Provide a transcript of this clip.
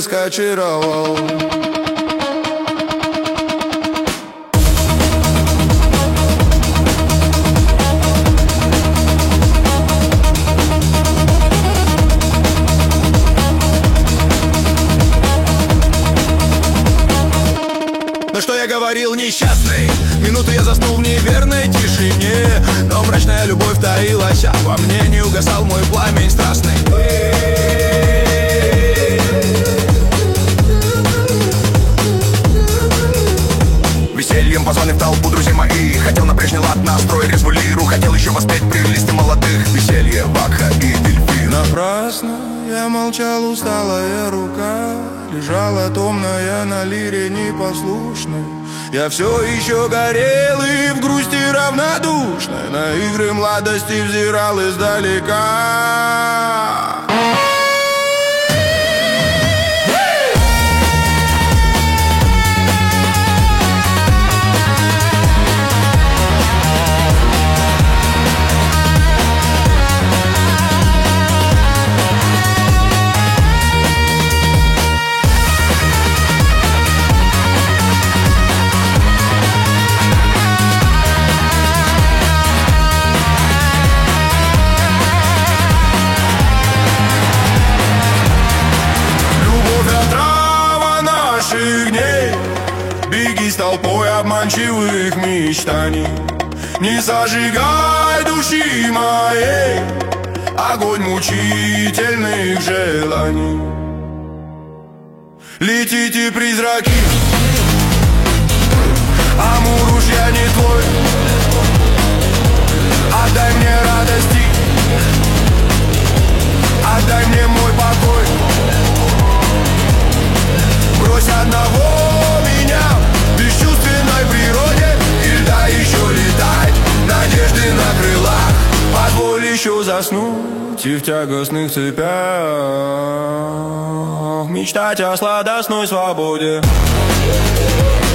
резко очаровал. Но что я говорил, несчастный? Минуту я заснул в неверной тишине, но мрачная любовь таилась, а во мне не угасал мой пламень страстный. Весельем позвали в толпу друзей моих, хотел на прежний лад настроить резвую лиру, хотел еще воспеть прелести молодых, веселье, вакха и дельфин. Напрасно я молчал, усталая рука лежала томная на лире непослушной. Я все еще горел и в грусти равнодушной на игры младости взирал издалека. Беги с толпой обманчивых мечтаний, не зажигай души моей огонь мучительных желаний. Летите призраки, амур уж я не твой. Отдай мне радости, отдай мне мой покой. Брось одного меня в бесчувственной природе, и дай еще летать надежды на крылах. Позволь еще заснуть и в тягостных цепях мечтать о сладостной свободе.